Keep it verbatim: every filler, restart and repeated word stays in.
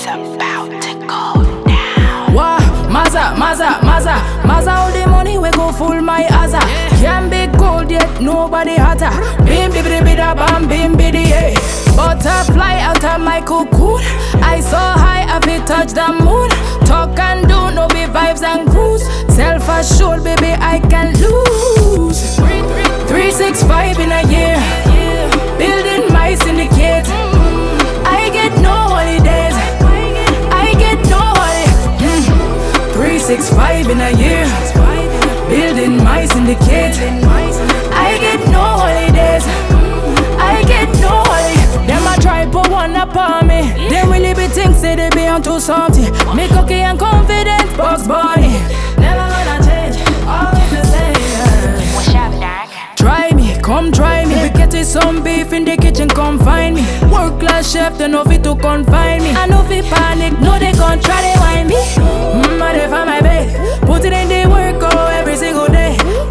about to go down. Wah, Maza, Maza, Maza, Maza, all the money we go full my Aza. Can't be cold yet, nobody hotter. Bim, bim, bim, bim, bam, bim, bim, yeah. Butterfly out of my cocoon. I so high, I feel touch the moon. Talk and do, no be vibes and cruise. Self-assured, baby, I can lose. Three, six, five in a year. Building my syndicate. I get no holidays. I get no holidays. Mm. Three, six, five in a year. Building my syndicate. I get no holidays. I get no holidays. Them a try put one upon me. They really be think say they be onto something. Me cocky and confident, Bugs Bunny. Never gonna change, always the same. What's up, Dark? Try me, come try me. We get some beef in the kitchen, come find me. Work class chef, they know fit to confine me. I know fit panic, no they gon' try to wind me. Mmm, I dey find my bed, put it in the work oh every single day.